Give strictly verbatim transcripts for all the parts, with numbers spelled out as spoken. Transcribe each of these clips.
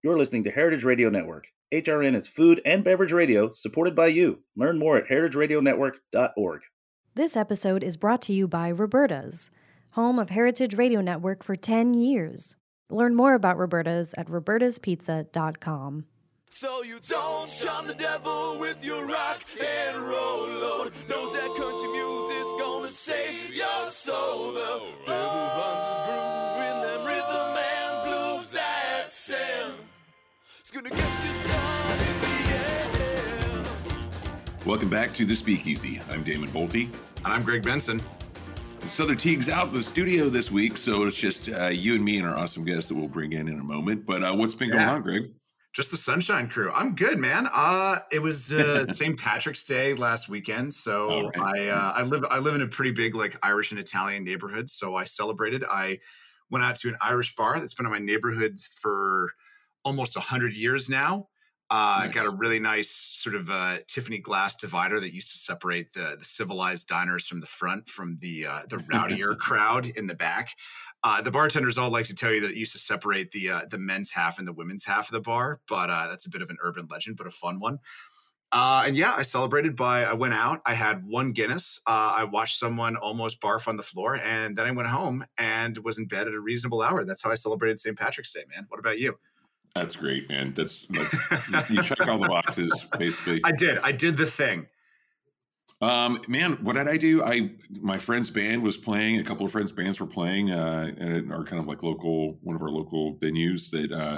You're listening to Heritage Radio Network. H R N is food and beverage radio supported by you. Learn more at heritage radio network dot org. This episode is brought to you by Roberta's, home of Heritage Radio Network for ten years. Learn more about Roberta's at robertas pizza dot com. So you don't shun the devil with your rock and roll load. Knows that country music's gonna save your soul. The devil runs his groove in them rhythm and blues that sound. It's gonna get you sun in the air. Welcome back to The Speakeasy. I'm Damon Bolte. And I'm Greg Benson. Souther Teague's out in the studio this week, so it's just uh, you and me and our awesome guest that we'll bring in in a moment. But uh, what's been Yeah. going on, Greg? Just the Sunshine Crew. I'm good, man. Uh, it was uh, Saint Patrick's Day last weekend, so right. I uh, I live I live in a pretty big like Irish and Italian neighborhood. So I celebrated. I went out to an Irish bar that's been in my neighborhood for almost a hundred years now. Uh, Nice. Got a really nice sort of uh, Tiffany glass divider that used to separate the the civilized diners from the front from the uh, the rowdier crowd in the back. Uh, the bartenders all like to tell you that it used to separate the uh, the men's half and the women's half of the bar, but uh, that's a bit of an urban legend, but a fun one. Uh, and yeah, I celebrated by, I went out, I had one Guinness, uh, I watched someone almost barf on the floor, and then I went home and was in bed at a reasonable hour. That's how I celebrated Saint Patrick's Day, man. What about you? That's great, man. That's, that's you check all the boxes, basically. I did. I did the thing. Um, man, what did I do? I my friend's band was playing. A couple of friends' bands were playing uh, at our kind of like local, one of our local venues that uh,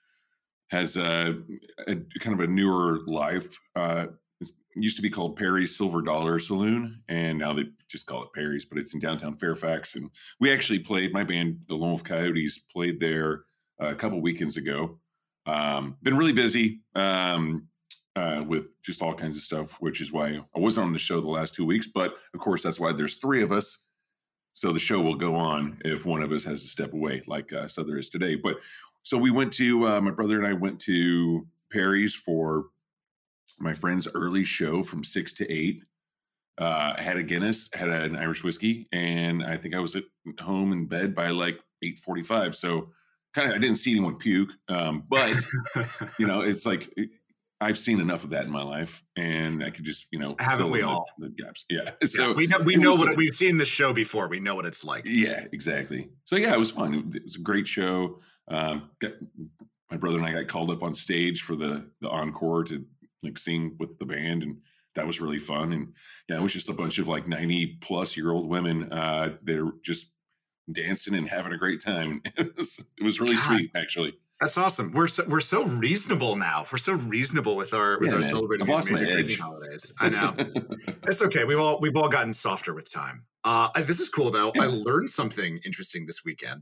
has uh, a kind of a newer life. Uh, it used to be called Perry's Silver Dollar Saloon, and now they just call it Perry's. But it's in downtown Fairfax, and we actually played. My band, the Lone Wolf Coyotes, played there uh, a couple weekends ago. Um, been really busy. Um, Uh, with just all kinds of stuff, which is why I wasn't on the show the last two weeks. But of course, that's why there's three of us. So the show will go on if one of us has to step away, like uh, Souther is today. But so we went to, uh, my brother and I went to Perry's for my friend's early show from six to eight. Uh, I had a Guinness, had an Irish whiskey, and I think I was at home in bed by like eight forty-five. So kind of, I didn't see anyone puke. Um, but, you know, it's like, I've seen enough of that in my life, and I could just, you know, Haven't fill we in the, all? the gaps. Yeah. Yeah, So we know we it know was what a- we've seen the show before. We know what it's like. Yeah, exactly. So yeah, it was fun. It, it was a great show. Um, got, my brother and I got called up on stage for the the encore to like sing with the band, and that was really fun. And yeah, it was just a bunch of like ninety plus year old women. Uh, they're just dancing and having a great time. It was, it was really God. sweet, actually. That's awesome. We're so, we're so reasonable now. We're so reasonable with our with Yeah, our man. celebrating I've these lost my major edge. drinking holidays. I know. It's okay. We've all we've all gotten softer with time. Uh, I- this is cool though. I learned something interesting this weekend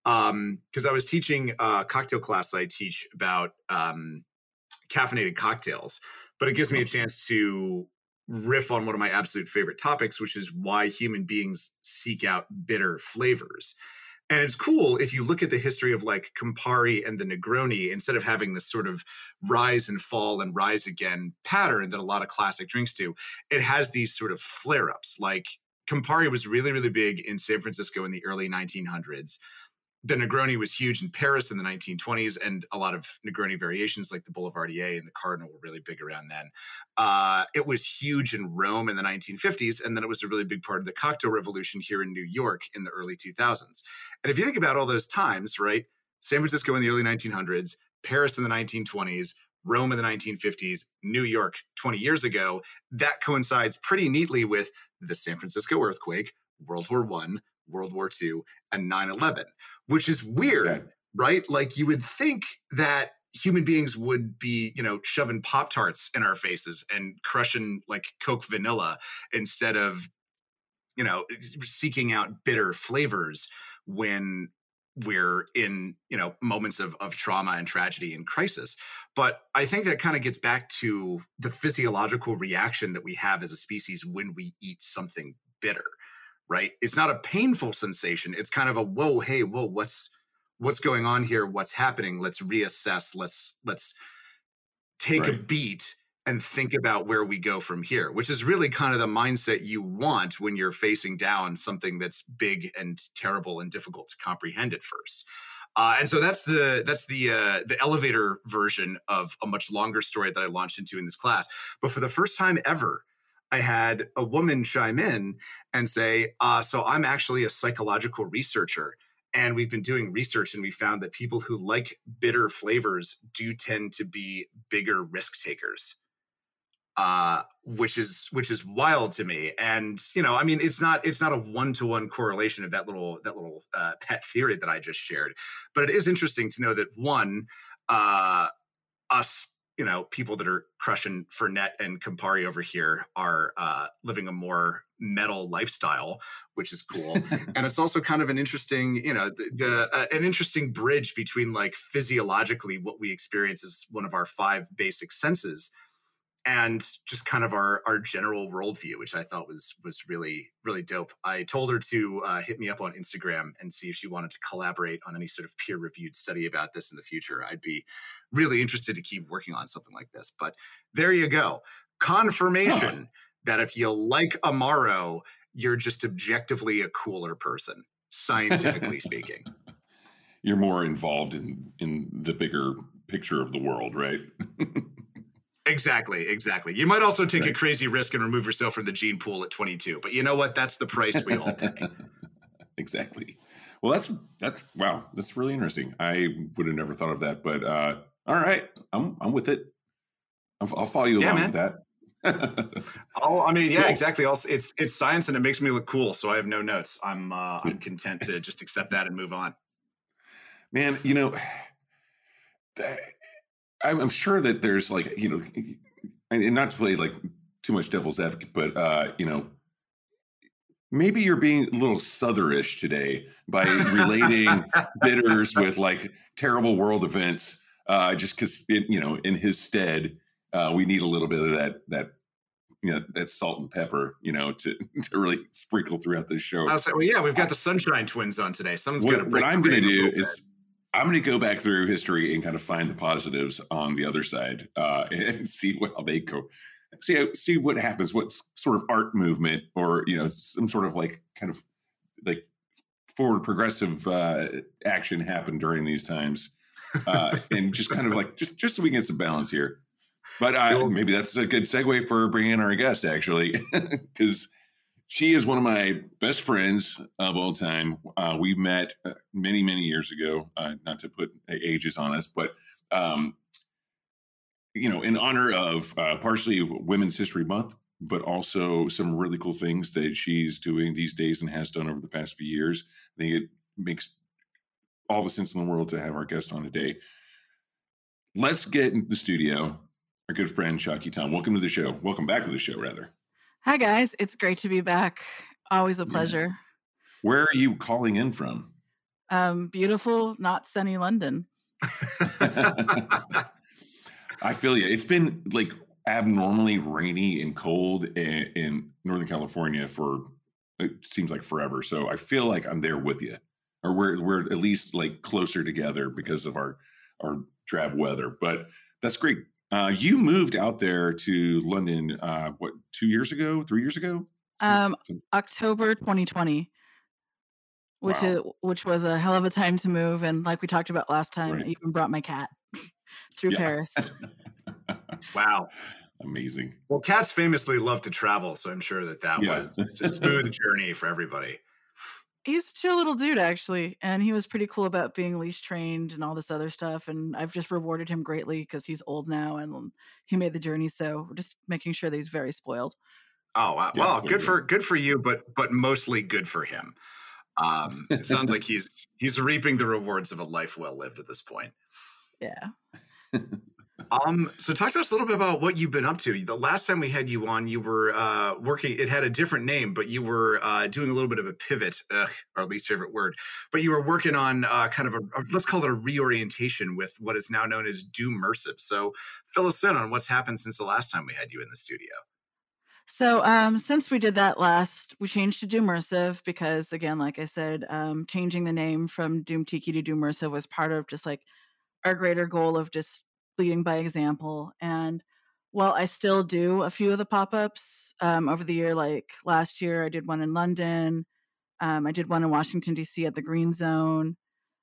um, because I was teaching a cocktail class. I teach about um, caffeinated cocktails, but it gives me a chance to riff on one of my absolute favorite topics, which is why human beings seek out bitter flavors. And it's cool if you look at the history of like Campari and the Negroni, instead of having this sort of rise and fall and rise again pattern that a lot of classic drinks do, it has these sort of flare ups. Like Campari was really, really big in San Francisco in the early nineteen hundreds. The Negroni was huge in Paris in the nineteen twenties, and a lot of Negroni variations like the Boulevardier and the Cardinal were really big around then. Uh, it was huge in Rome in the nineteen fifties, and then it was a really big part of the cocktail revolution here in New York in the early two thousands. And if you think about all those times, right, San Francisco in the early nineteen hundreds, Paris in the nineteen twenties, Rome in the nineteen fifties, New York twenty years ago, that coincides pretty neatly with the San Francisco earthquake, World War One, World War Two, and nine eleven, which is weird, Okay. right? Like you would think that human beings would be, you know, shoving Pop-Tarts in our faces and crushing like Coke vanilla instead of, you know, seeking out bitter flavors when we're in, you know, moments of, of trauma and tragedy and crisis. But I think that kind of gets back to the physiological reaction that we have as a species when we eat something bitter, right? It's not a painful sensation. It's kind of a, whoa, hey, whoa, what's, what's going on here? What's happening? Let's reassess. Let's, let's take a Right. beat and think about where we go from here, which is really kind of the mindset you want when you're facing down something that's big and terrible and difficult to comprehend at first. Uh, and so that's the that's the uh, the elevator version of a much longer story that I launched into in this class. But for the first time ever, I had a woman chime in and say, uh, so I'm actually a psychological researcher. And we've been doing research and we found that people who like bitter flavors do tend to be bigger risk takers. Uh, which is which is wild to me, and you know, I mean, it's not it's not a one to one correlation of that little that little uh, pet theory that I just shared, but it is interesting to know that one, uh, us, you know, people that are crushing Fernet and Campari over here are uh, living a more metal lifestyle, which is cool, and it's also kind of an interesting, you know, the, the uh, an interesting bridge between like physiologically what we experience as one of our five basic senses, and just kind of our our general worldview, which I thought was was really, really dope. I told her to uh, hit me up on Instagram and see if she wanted to collaborate on any sort of peer-reviewed study about this in the future. I'd be really interested to keep working on something like this. But there you go. Confirmation oh. that if you like Amaro, you're just objectively a cooler person, scientifically speaking. You're more involved in in the bigger picture of the world, right? Exactly, exactly. You might also take right. a crazy risk and remove yourself from the gene pool at twenty-two, but you know what? That's the price we all pay. Exactly. Well, that's that's wow, that's really interesting. I would have never thought of that, but uh, all right, I'm I'm with it. I'll, I'll follow you yeah, along man. with that. oh, I mean, yeah, cool. exactly. Also, it's it's science and it makes me look cool, so I have no notes. I'm uh, I'm content to just accept that and move on. Man, you know. That, I'm sure that there's like, you know, and not to play like too much devil's advocate, but, uh, you know, maybe you're being a little Southerish today by relating bitters with like terrible world events, uh, just because, you know, in his stead, uh, we need a little bit of that, that, you know, that salt and pepper, you know, to, to really sprinkle throughout this show. I'll say, well, yeah, we've got the Sunshine Twins on today. Someone's what, got to break. What I'm going to do is, bit. I'm going to go back through history and kind of find the positives on the other side uh, and see how they go. See, how, see what happens, what sort of art movement or, you know, some sort of like kind of like forward progressive uh, action happened during these times. Uh, and just kind of like, just, just so we can get some balance here. But uh, maybe that's a good segue for bringing in our guest, actually, because she is one of my best friends of all time. Uh, we met many, many years ago, uh, not to put ages on us, but, um, you know, in honor of uh, partially Women's History Month, but also some really cool things that she's doing these days and has done over the past few years. I think it makes all the sense in the world to have our guest on today. Let's get in the studio. Our good friend, Shaki Tom. Welcome to the show. Welcome back to the show, rather. Hi, guys. It's great to be back. Always a pleasure. Yeah. Where are you calling in from? Um, beautiful, not sunny London. I feel you. It's been like abnormally rainy and cold in, in Northern California for, it seems like forever. So I feel like I'm there with you, or we're we're at least like closer together because of our our drab weather. But that's great. Uh, you moved out there to London, uh, what, two years ago, three years ago? Um, October twenty twenty, which wow. is which was a hell of a time to move. And like we talked about last time, right. I even brought my cat through yeah. Paris. Wow. Amazing. Well, cats famously love to travel, so I'm sure that that yeah. was a smooth journey for everybody. He's a chill little dude, actually, and he was pretty cool about being leash trained and all this other stuff. And I've just rewarded him greatly because he's old now and he made the journey. So we're just making sure that he's very spoiled. Oh wow! Yeah, well, good for good for you, but but mostly good for him. Um, it sounds like he's he's reaping the rewards of a life well lived at this point. Yeah. Um, so talk to us a little bit about what you've been up to. The last time we had you on, you were uh, working, it had a different name, but you were uh, doing a little bit of a pivot, ugh, our least favorite word, but you were working on uh, kind of a, let's call it a reorientation with what is now known as Doommersive. So fill us in on what's happened since the last time we had you in the studio. So um, since we did that last, we changed to Doommersive because, again, like I said, um, changing the name from Doom Tiki to Doommersive was part of just like our greater goal of just leading by example. And while I still do a few of the pop-ups um, over the year, like last year I did one in London, um, I did one in Washington, D C at the Green Zone.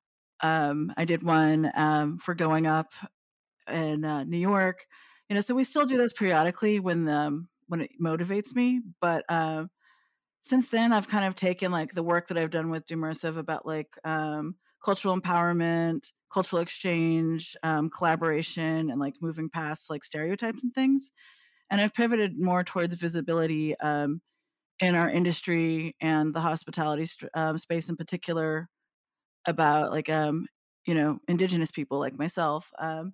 Um, I did one um, for Going Up in uh, New York. You know, so we still do those periodically when the when it motivates me. But uh, since then, I've kind of taken like the work that I've done with Dummersive about like um, cultural empowerment, cultural exchange, um, collaboration, and like moving past like stereotypes and things. And I've pivoted more towards visibility um, in our industry and the hospitality st- um, space in particular about like um, you know, Indigenous people like myself. Um,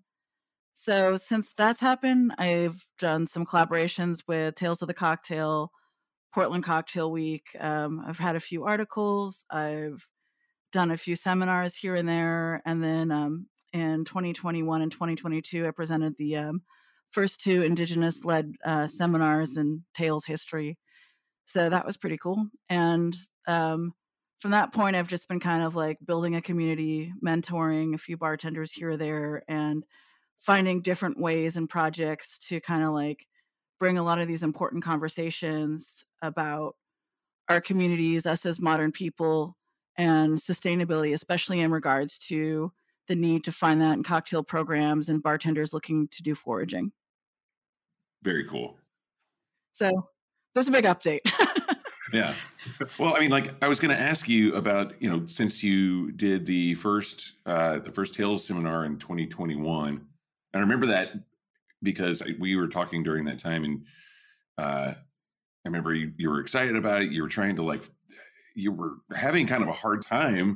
so since that's happened, I've done some collaborations with Tales of the Cocktail, Portland Cocktail Week. Um, I've had a few articles. I've done a few seminars here and there. And then um, in twenty twenty-one and twenty twenty-two, I presented the um, first two Indigenous-led uh, seminars in Tales history. So that was pretty cool. And um, from that point, I've just been kind of like building a community, mentoring a few bartenders here or there, and finding different ways and projects to kind of like bring a lot of these important conversations about our communities, us as modern people, and sustainability, especially in regards to the need to find that in cocktail programs and bartenders looking to do foraging. Very cool. So that's a big update. Yeah. Well, I mean, like I was going to ask you about, you know, since you did the first, uh, the first Tales seminar in twenty twenty-one, and I remember that because we were talking during that time, and uh, I remember you, you were excited about it. You were trying to like, you were having kind of a hard time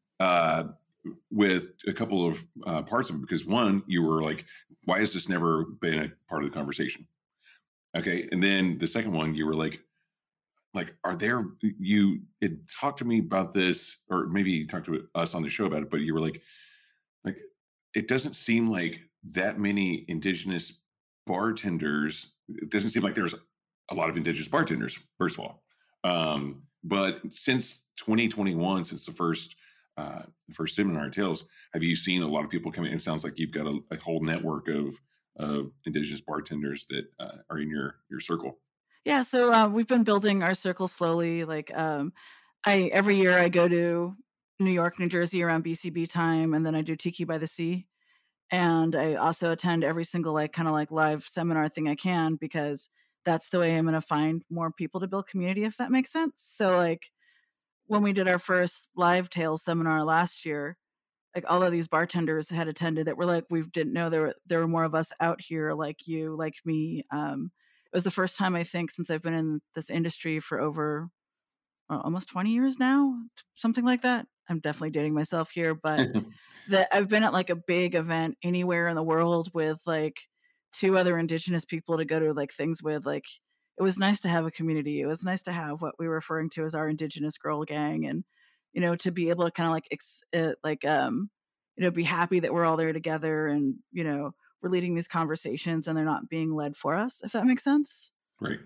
uh, with a couple of uh, parts of it because one, you were like, why has this never been a part of the conversation? Okay. And then the second one, you were like, like, are there, you had talked to me about this, or maybe you talked to us on the show about it, but you were like, like, it doesn't seem like that many Indigenous bartenders. It doesn't seem like there's a lot of Indigenous bartenders, first of all. Um, but since twenty twenty-one, since the first, uh, the first seminar Tales, have you seen a lot of people coming in? It sounds like you've got a, a whole network of, of Indigenous bartenders that uh, are in your, your circle. Yeah, so uh, we've been building our circle slowly. Like, um, I every year I go to New York, New Jersey around B C B time, and then I do Tiki by the Sea, and I also attend every single like kind of like live seminar thing I can because that's the way I'm going to find more people to build community, if that makes sense. So like when we did our first live Tales seminar last year, like all of these bartenders had attended that were like, we didn't know there were there were more of us out here like you, like me. Um, it was the first time I think since I've been in this industry for over uh, almost twenty years now, something like that. I'm definitely dating myself here, but that I've been at like a big event anywhere in the world with like two other Indigenous people to go to like things with. Like it was nice to have a community. It was nice to have what we were referring to as our Indigenous girl gang, and you know, to be able to kind of like ex- uh, like um you know, be happy that we're all there together, and you know, we're leading these conversations and they're not being led for us, if that makes sense. Right.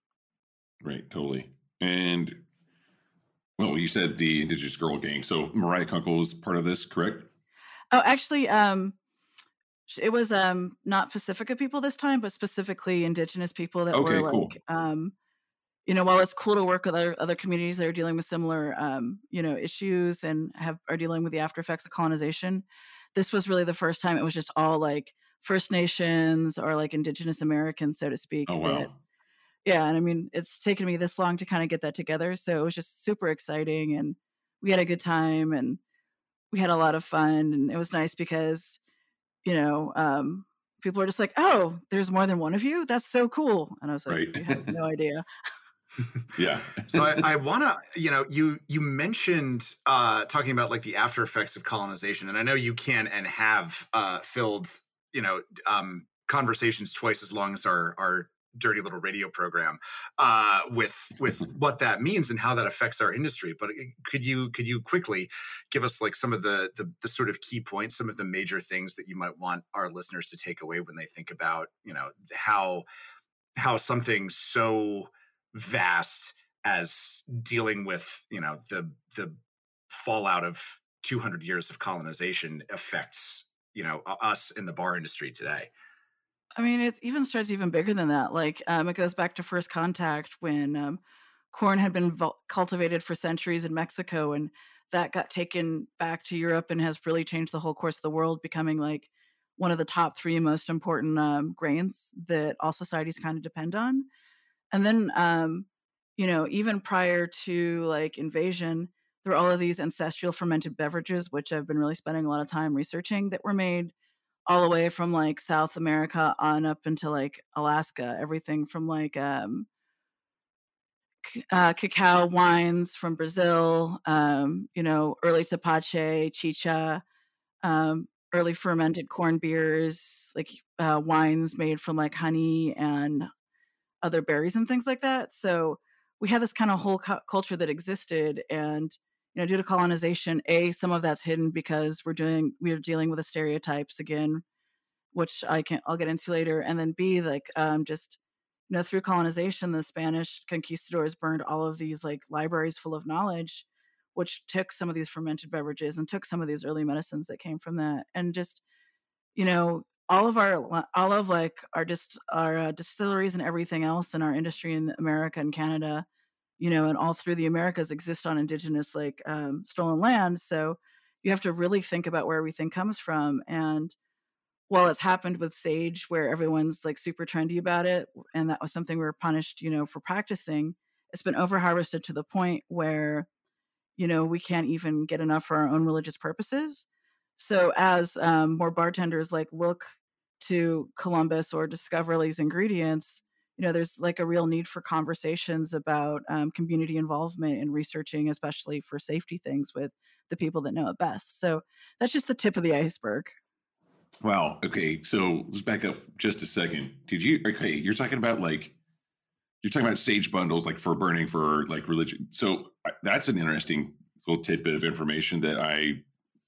Right. Totally. And well, you said the Indigenous Girl Gang. So Mariah Kunkel was part of this, correct? Oh, actually, um, it was um not Pacifica people this time, but specifically Indigenous people that Okay, were cool. like, um, you know, while it's cool to work with other other communities that are dealing with similar, um, you know, issues and have are dealing with the after effects of colonization, this was really the first time it was just all like First Nations or like Indigenous Americans, so to speak. Oh, That, wow. yeah, and I mean, it's taken me this long to kind of get that together, so it was just super exciting, and we had a good time, and we had a lot of fun, and it was nice because, you know, um, people were just like, "Oh, there's more than one of you? That's so cool!" And I was like, Right. "You have no idea." Yeah. So I, I want to, you know, you you mentioned uh, talking about like the after effects of colonization, and I know you can and have uh, filled, you know, um, conversations twice as long as our our dirty little radio program uh, with with what that means and how that affects our industry. But could you could you quickly give us like some of the, the the sort of key points, some of the major things that you might want our listeners to take away when they think about, you know, how how something so vast as dealing with, you know, the the fallout of two hundred years of colonization affects, you know, us in the bar industry today? I mean, it even starts even bigger than that. Like, um, it goes back to first contact when um, corn had been vul- cultivated for centuries in Mexico, and that got taken back to Europe and has really changed the whole course of the world, becoming like one of the top three most important um, grains that all societies kind of depend on. And then, um, you know, even prior to like invasion, there were all of these ancestral fermented beverages, which I've been really spending a lot of time researching, that were made all the way from like South America on up into like Alaska, everything from like um, c- uh, cacao wines from Brazil, um, you know, early tepache, chicha, um, early fermented corn beers, like uh, wines made from like honey and other berries and things like that. So we had this kind of whole cu- culture that existed, and you know, due to colonization, a some of that's hidden because we're doing we're dealing with the stereotypes again, which I can I'll get into later, and then b like um, just you know, through colonization, the Spanish conquistadors burned all of these like libraries full of knowledge, which took some of these fermented beverages and took some of these early medicines that came from that, and just you know, all of our all of like our just our uh, distilleries and everything else in our industry in America and Canada, you know, and all through the Americas exist on indigenous like um, stolen land. So you have to really think about where everything comes from. And while it's happened with sage, where everyone's like super trendy about it, and that was something we were punished, you know, for practicing, it's been over harvested to the point where you know, we can't even get enough for our own religious purposes. So as um, more bartenders like look to Columbus or discover these ingredients, you know, there's like a real need for conversations about um, community involvement and researching, especially for safety things with the people that know it best. So that's just the tip of the iceberg. Wow. Okay. So let's back up just a second. Did you, okay, you're talking about like, you're talking about sage bundles, like for burning for like religion. So I- that's an interesting little tidbit of information that I,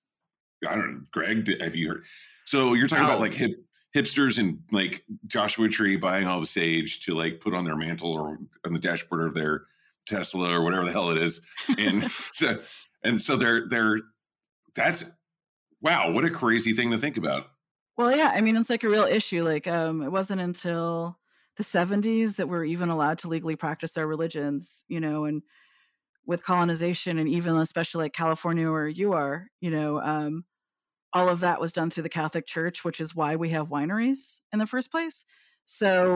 I don't know, Greg, did, have you heard? So you're talking No. about like hip, hipsters and like Joshua Tree buying all the sage to like put on their mantle or on the dashboard of their Tesla or whatever the hell it is. And so, and so they're, they're, that's, wow, what a crazy thing to think about. Well, yeah, I mean, it's like a real issue. Like, um, it wasn't until the seventies that we're even allowed to legally practice our religions, you know, and with colonization and even especially like California where you are, you know, um, all of that was done through the Catholic Church, which is why we have wineries in the first place. So,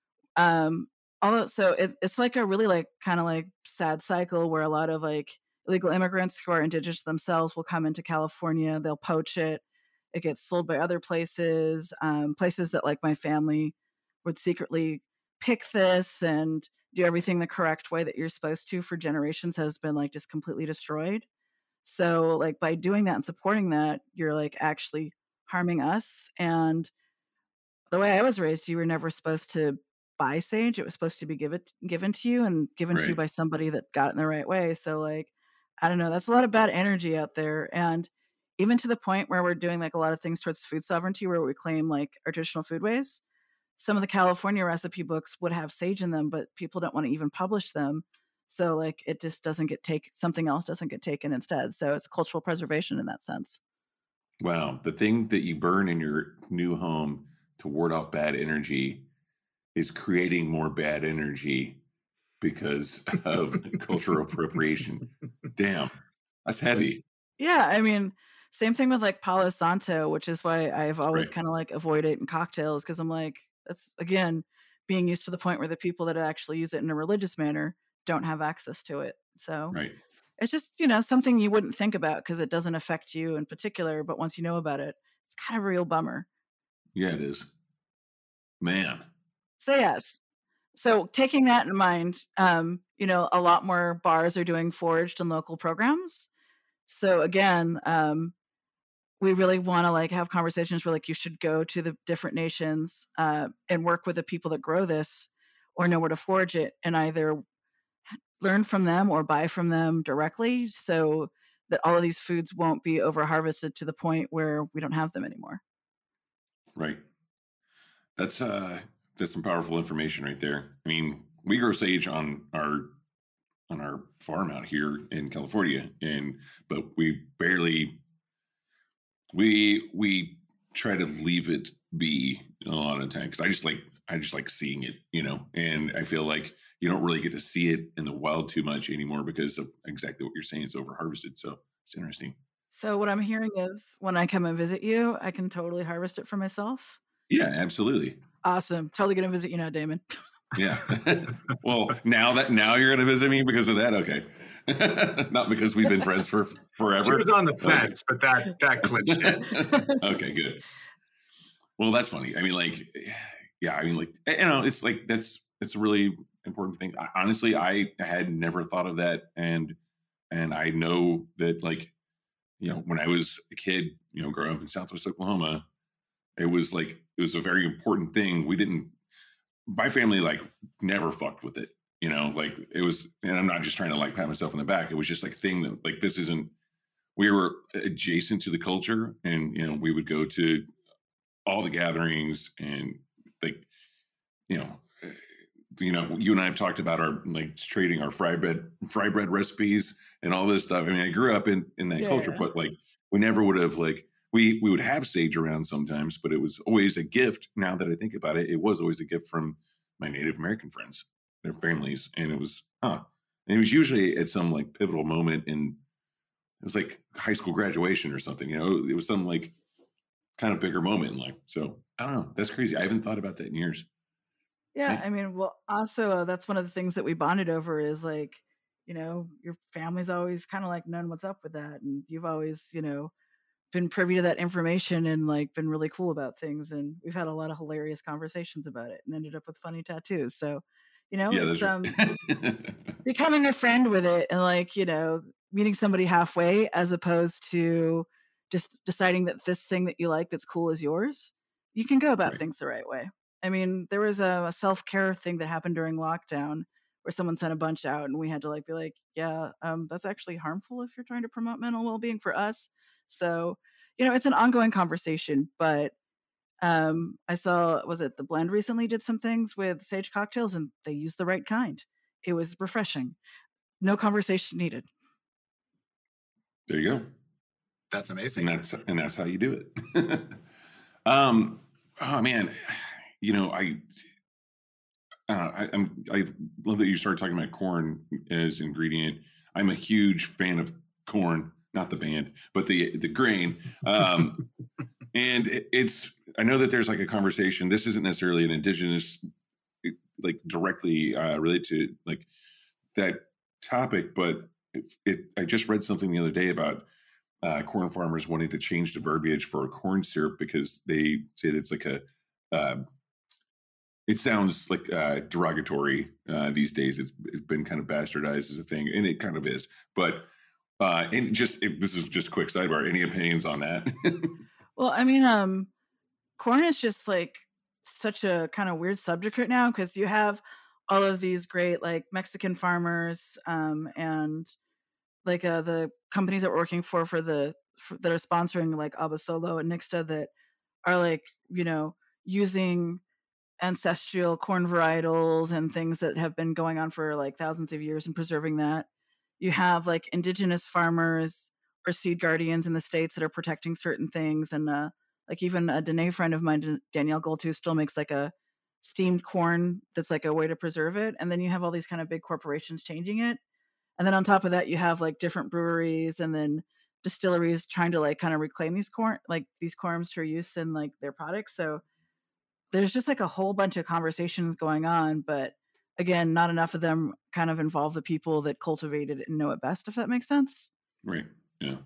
um, all so it's it's like a really like kind of like sad cycle where a lot of like illegal immigrants who are indigenous themselves will come into California, they'll poach it, it gets sold by other places, um, places that like my family would secretly pick this and do everything the correct way that you're supposed to for generations has been like just completely destroyed. So like by doing that and supporting that, you're like actually harming us. And the way I was raised, you were never supposed to buy sage. It was supposed to be given given to you and given to you Right. by somebody that got it in the right way. So like, I don't know, that's a lot of bad energy out there. And even to the point where we're doing like a lot of things towards food sovereignty, where we claim like our traditional foodways. Some of the California recipe books would have sage in them, but people don't want to even publish them. So like it just doesn't get taken, something else doesn't get taken instead. So it's cultural preservation in that sense. Wow. The thing that you burn in your new home to ward off bad energy is creating more bad energy because of cultural appropriation. Damn, that's heavy. Yeah, I mean, same thing with like Palo Santo, which is why I've always Right. kind of like avoid it in cocktails because I'm like, that's again being used to the point where the people that actually use it in a religious manner don't have access to it. So Right. it's just, you know, something you wouldn't think about because it doesn't affect you in particular. But once you know about it, it's kind of a real bummer. Yeah, it is. Man. So, yes. So, taking that in mind, um, you know, a lot more bars are doing foraged and local programs. So, again, um, we really want to like have conversations where like you should go to the different nations uh, and work with the people that grow this or know where to forage it and either learn from them or buy from them directly so that all of these foods won't be over harvested to the point where we don't have them anymore. Right. That's uh that's some powerful information right there. I mean, we grow sage on our on our farm out here in California, and but we barely we we try to leave it be a lot of the time because I just like I just like seeing it, you know, and I feel like you don't really get to see it in the wild too much anymore because of exactly what you're saying. It's over harvested. So it's interesting. So what I'm hearing is when I come and visit you, I can totally harvest it for myself. Yeah, absolutely. Awesome. Totally going to visit you now, Damon. Yeah. Well, now that now you're going to visit me because of that. Okay. Not because we've been friends for forever. She was on the fence, okay. but that that clinched it. Okay, good. Well, that's funny. I mean, like, yeah, I mean, like, you know, it's like that's it's a really important thing. I, honestly, I had never thought of that, and and I know that, like, you know, when I was a kid, you know, growing up in Southwest Oklahoma, it was like it was a very important thing. We didn't. My family like never fucked with it. You know, like it was, and I'm not just trying to like pat myself on the back. It was just like a thing that like, this isn't, we were adjacent to the culture, and, you know, we would go to all the gatherings, and like, you know, you know, you and I have talked about our like trading our fry bread, fry bread recipes and all this stuff. I mean, I grew up in, in that Yeah. culture, but like, we never would have like, we, we would have sage around sometimes, but it was always a gift. Now that I think about it, it was always a gift from my Native American friends, their families. And it was, huh. And it was usually at some like pivotal moment in, it was like high school graduation or something, you know, it was some like kind of bigger moment in life. So I don't know. That's crazy. I haven't thought about that in years. Yeah, Right. I mean, well, also uh, that's one of the things that we bonded over is like, you know, your family's always kind of like known what's up with that, and you've always, you know, been privy to that information and like been really cool about things, and we've had a lot of hilarious conversations about it and ended up with funny tattoos. So, you know, Yeah, it's those are. um becoming a friend with it, and like, you know, meeting somebody halfway as opposed to just deciding that this thing that you like that's cool is yours. You can go about Right. things the right way. I mean, there was a, a self-care thing that happened during lockdown where someone sent a bunch out, and we had to like be like, yeah, um, that's actually harmful if you're trying to promote mental well-being for us. So, you know, it's an ongoing conversation, but um, I saw, was it The Blend recently did some things with sage cocktails, and they used the right kind. It was refreshing. No conversation needed. There you go. That's And amazing. that's and that's how you do it. um, oh man, you know, I, uh, I I'm I love that you started talking about corn as ingredient. I'm a huge fan of corn, not the band, but the the grain. Um, and it, it's I know that there's like a conversation. This isn't necessarily an indigenous, like directly uh, related to like that topic, but it, it I just read something the other day about uh, corn farmers wanting to change the verbiage for corn syrup because they said it's like a, uh, it sounds like uh, derogatory uh, these days. It's, it's been kind of bastardized as a thing, and it kind of is. But uh, and just if, this is just a quick sidebar. Any opinions on that? Well, I mean, um, corn is just like such a kind of weird subject right now because you have all of these great like Mexican farmers um, and like uh, the companies that we're working for for the for, that are sponsoring like Abasolo and Nixta that are like, you know, using ancestral corn varietals and things that have been going on for like thousands of years and preserving that. You have like indigenous farmers or seed guardians in the States that are protecting certain things. And uh, like even a Danae friend of mine, Dan- Danielle Goldtooth, still makes like a steamed corn that's like a way to preserve it. And then you have all these kind of big corporations changing it. And then on top of that, you have like different breweries and then distilleries trying to like kind of reclaim these corn, like these corms for use in like their products. So there's just like a whole bunch of conversations going on, but again, not enough of them kind of involve the people that cultivated it and know it best, if that makes sense. Right. Yeah.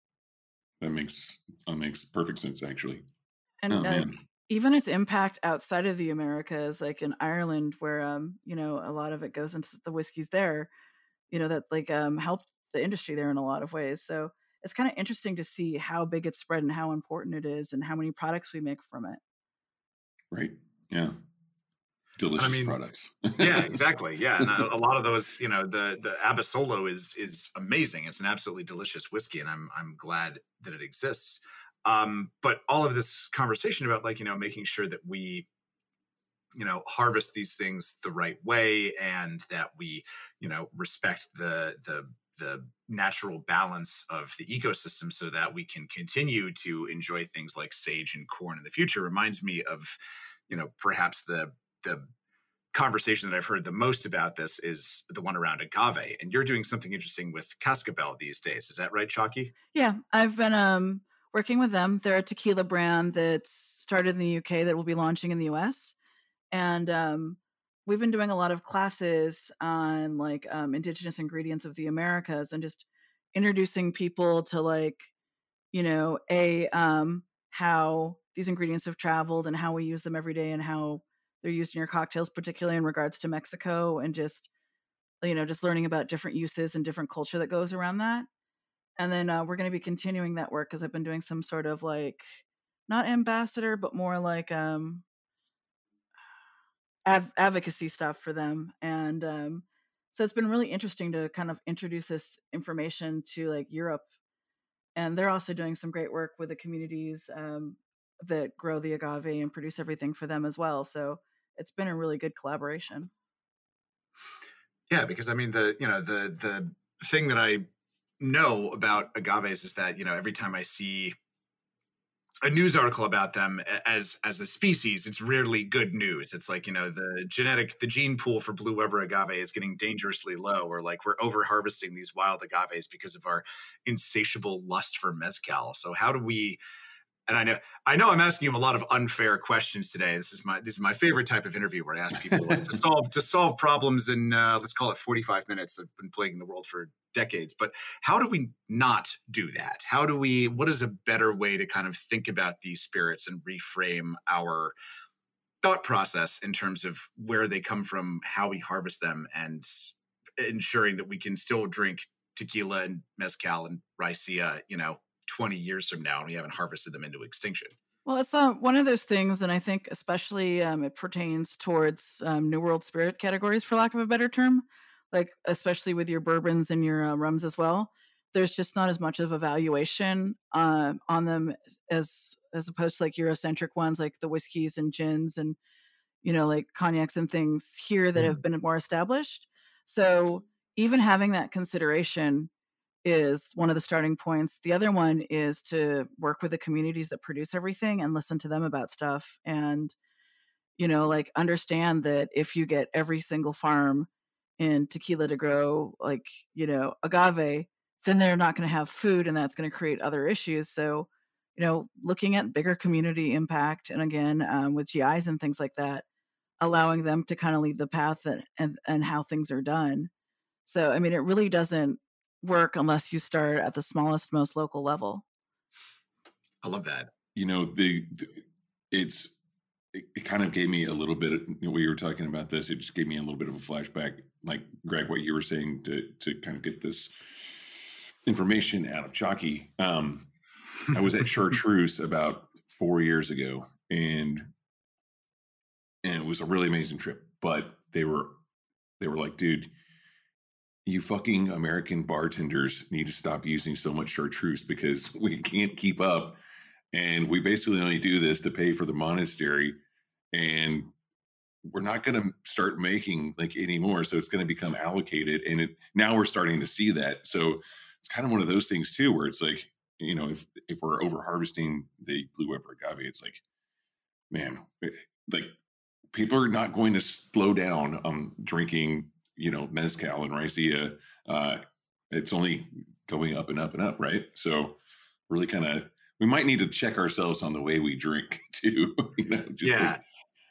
That makes that makes perfect sense, actually. And Oh uh, man. even its impact outside of the Americas, like in Ireland, where um, you know, a lot of it goes into the whiskeys there, you know, that like um helped the industry there in a lot of ways. So it's kind of interesting to see how big it's spread and how important it is and how many products we make from it. Right. Yeah. Delicious mean, products. Yeah, exactly. Yeah, and a, a lot of those, you know, the the Abasolo is is amazing. It's an absolutely delicious whiskey, and I'm I'm glad that it exists. Um, but all of this conversation about like, you know, making sure that we, you know, harvest these things the right way, and that we, you know, respect the the the natural balance of the ecosystem so that we can continue to enjoy things like sage and corn in the future reminds me of, you know, perhaps the the conversation that I've heard the most about this is the one around agave, and you're doing something interesting with Cascabel these days. Is that right, Chalky? Yeah, I've been um, working with them. They're a tequila brand that's started in the U K that will be launching in the U S. And um, we've been doing a lot of classes on like um, indigenous ingredients of the Americas and just introducing people to like, you know, a um, how these ingredients have traveled and how we use them every day and how they're used in your cocktails, particularly in regards to Mexico, and just, you know, just learning about different uses and different culture that goes around that. And then uh, we're going to be continuing that work because I've been doing some sort of like, not ambassador, but more like um, av- advocacy stuff for them. And um, so it's been really interesting to kind of introduce this information to like Europe. And they're also doing some great work with the communities um, that grow the agave and produce everything for them as well. So it's been a really good collaboration. Yeah, because I mean the you know the the thing that I know about agaves is that, you know, every time I see a news article about them as as a species, it's rarely good news. It's like, you know, the genetic the gene pool for blue Weber agave is getting dangerously low, or like we're over harvesting these wild agaves because of our insatiable lust for mezcal. So how do we And I know, I know, I'm asking you a lot of unfair questions today. This is my, this is my favorite type of interview where I ask people to solve to solve problems in, uh, let's call it forty-five minutes that have been plaguing the world for decades. But how do we not do that? How do we? What is a better way to kind of think about these spirits and reframe our thought process in terms of where they come from, how we harvest them, and ensuring that we can still drink tequila and mezcal and raicilla, you know, twenty years from now, and we haven't harvested them into extinction? Well, it's uh, one of those things, and I think especially um, it pertains towards um, New World Spirit categories, for lack of a better term, like especially with your bourbons and your uh, rums as well. There's just not as much of a valuation uh, on them as as opposed to like Eurocentric ones, like the whiskeys and gins and, you know, like cognacs and things here that have been more established. So even having that consideration is one of the starting points. The other one is to work with the communities that produce everything and listen to them about stuff. And, you know, like understand that if you get every single farm in tequila to grow like, you know, agave, then they're not going to have food, and that's going to create other issues. So, you know, looking at bigger community impact, and again, um, with G Is and things like that, allowing them to kind of lead the path and, and, and how things are done. So, I mean, it really doesn't work unless you start at the smallest, most local level. I love that. You know, the, the it's it, it kind of gave me a little bit of, you know, we were talking about this, it just gave me a little bit of a flashback, like Greg, what you were saying to to kind of get this information out of Chalky. Um, I was at Chartreuse about four years ago, and and it was a really amazing trip. But they were they were like, dude, you fucking American bartenders need to stop using so much Chartreuse because we can't keep up. And we basically only do this to pay for the monastery. And we're not going to start making like anymore. So it's going to become allocated. And it, now we're starting to see that. So it's kind of one of those things too, where it's like, you know, if, if we're over harvesting the blue Weber agave, it's like, man, like people are not going to slow down on drinking, you know, mezcal and raicilla. Uh, it's only going up and up and up, right? So really kind of, we might need to check ourselves on the way we drink too. You know, just yeah. like,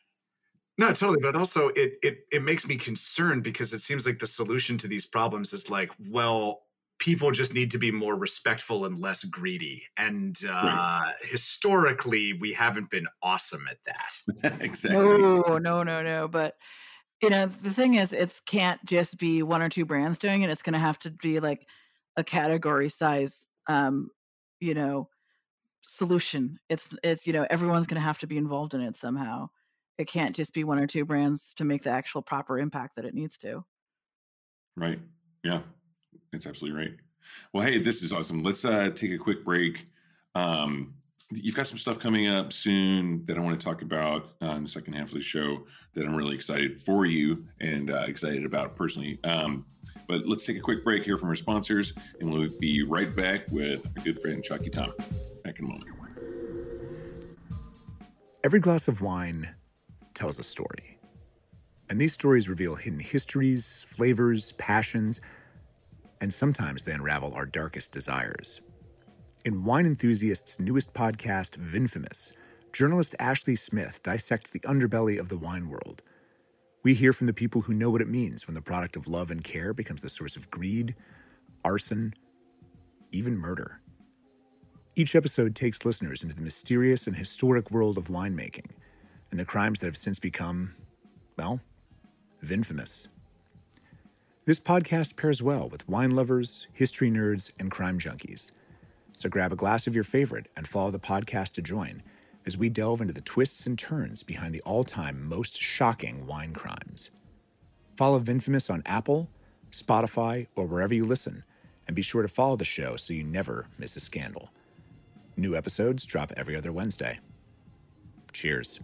no, totally. But also it, it, it makes me concerned because it seems like the solution to these problems is like, well, people just need to be more respectful and less greedy. And uh, right. historically, we haven't been awesome at that. Exactly. No, no, no, no. But you know, the thing is, it can't just be one or two brands doing it. It's going to have to be like a category size, um, you know, solution. It's, it's, you know, everyone's going to have to be involved in it somehow. It can't just be one or two brands to make the actual proper impact that it needs to. Right. Yeah, that's absolutely right. Well, hey, this is awesome. Let's uh, take a quick break. Um, You've got some stuff coming up soon that I want to talk about uh, in the second half of the show that I'm really excited for you and uh, excited about personally. Um, but let's take a quick break here from our sponsors, and we'll be right back with our good friend Chalky Tom. Back in a moment. Every glass of wine tells a story. And these stories reveal hidden histories, flavors, passions, and sometimes they unravel our darkest desires. In Wine Enthusiast's newest podcast, Vinfamous, journalist Ashley Smith dissects the underbelly of the wine world. We hear from the people who know what it means when the product of love and care becomes the source of greed, arson, even murder. Each episode takes listeners into the mysterious and historic world of winemaking and the crimes that have since become, well, Vinfamous. This podcast pairs well with wine lovers, history nerds, and crime junkies. So grab a glass of your favorite and follow the podcast to join as we delve into the twists and turns behind the all-time most shocking wine crimes. Follow Vinfamous on Apple, Spotify, or wherever you listen, and be sure to follow the show so you never miss a scandal. New episodes drop every other Wednesday. Cheers.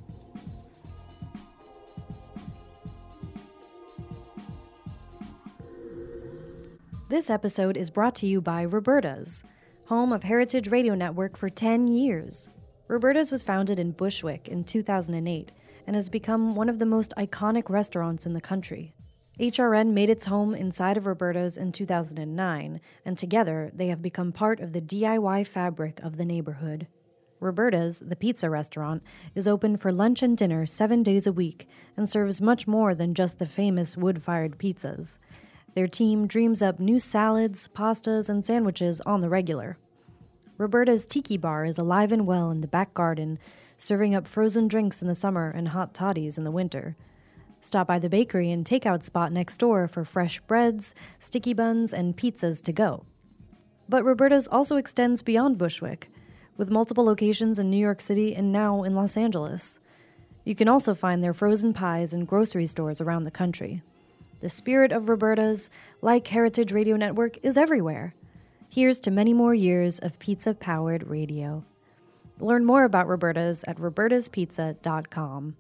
This episode is brought to you by Roberta's, home of Heritage Radio Network for ten years. Roberta's was founded in Bushwick in two thousand eight and has become one of the most iconic restaurants in the country. H R N made its home inside of Roberta's in two thousand nine, and together they have become part of the D I Y fabric of the neighborhood. Roberta's, the pizza restaurant, is open for lunch and dinner seven days a week and serves much more than just the famous wood-fired pizzas. Their team dreams up new salads, pastas, and sandwiches on the regular. Roberta's Tiki Bar is alive and well in the back garden, serving up frozen drinks in the summer and hot toddies in the winter. Stop by the bakery and takeout spot next door for fresh breads, sticky buns, and pizzas to go. But Roberta's also extends beyond Bushwick, with multiple locations in New York City and now in Los Angeles. You can also find their frozen pies in grocery stores around the country. The spirit of Roberta's, like Heritage Radio Network, is everywhere. Here's to many more years of pizza-powered radio. Learn more about Roberta's at robertas pizza dot com.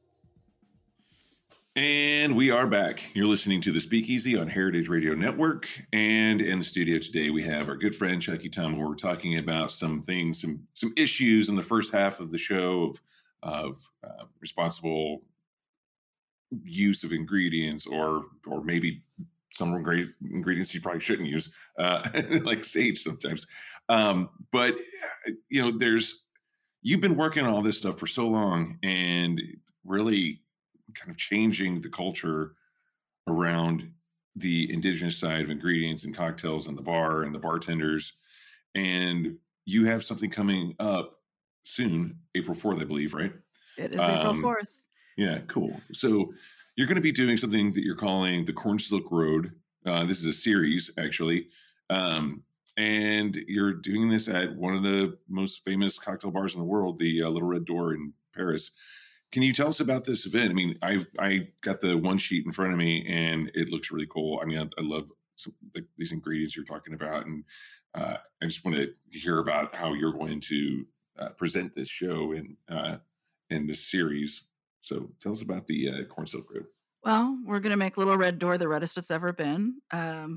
And we are back. You're listening to The Speakeasy on Heritage Radio Network. And in the studio today, we have our good friend Chucky Tom, where we're talking about some things, some some issues in the first half of the show of, of uh, responsible use of ingredients, or or maybe some ingredients you probably shouldn't use, uh, like sage sometimes. Um, but, you know, there's, you've been working on all this stuff for so long and really kind of changing the culture around the indigenous side of ingredients and cocktails and the bar and the bartenders. And you have something coming up soon, April fourth, I believe, right? It is um, April fourth. Yeah, cool. So you're going to be doing something that you're calling the Corn Silk Road. Uh, this is a series, actually. Um, and you're doing this at one of the most famous cocktail bars in the world, the uh, Little Red Door in Paris. Can you tell us about this event? I mean, I I got the one sheet in front of me, and it looks really cool. I mean, I, I love some, the, these ingredients you're talking about, and uh, I just want to hear about how you're going to uh, present this show in uh, in this series. So tell us about the uh, Corn Silk Road. Well, we're going to make Little Red Door the reddest it's ever been. Um,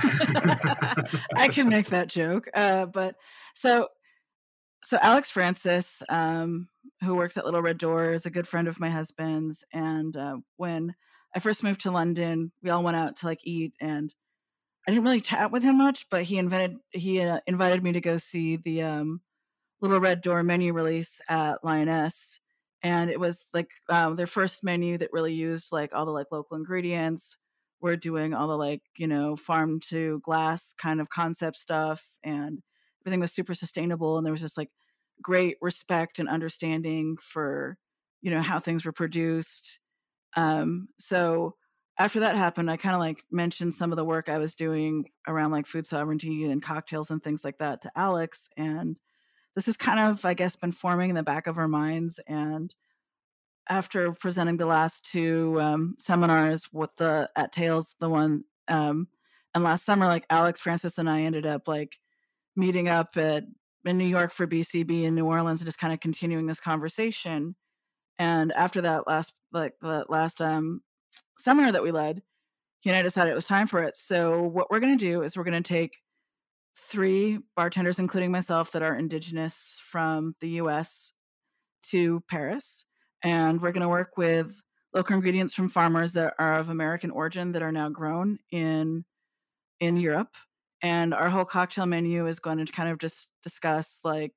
I can make that joke. Uh, but so, so Alex Francis, um, who works at Little Red Door, is a good friend of my husband's. And uh, when I first moved to London, we all went out to like eat, and I didn't really chat with him much, but he invented, he uh, invited me to go see the um, Little Red Door menu release at Lioness. And it was like um, their first menu that really used like all the like local ingredients. We're doing all the like, you know, farm to glass kind of concept stuff, and everything was super sustainable. And there was just like great respect and understanding for, you know, how things were produced. Um, so after that happened, I kind of like mentioned some of the work I was doing around like food sovereignty and cocktails and things like that to Alex. And this has kind of, I guess, been forming in the back of our minds. And after presenting the last two um, seminars with the at Tales, the one um, and last summer, like Alex Francis and I ended up like meeting up at in New York for B C B in New Orleans and just kind of continuing this conversation. And after that last like the last um, seminar that we led, he and I decided it was time for it. So what we're going to do is we're going to take three bartenders, including myself, that are indigenous from the U S to Paris. And we're going to work with local ingredients from farmers that are of American origin that are now grown in in Europe. And our whole cocktail menu is going to kind of just discuss like,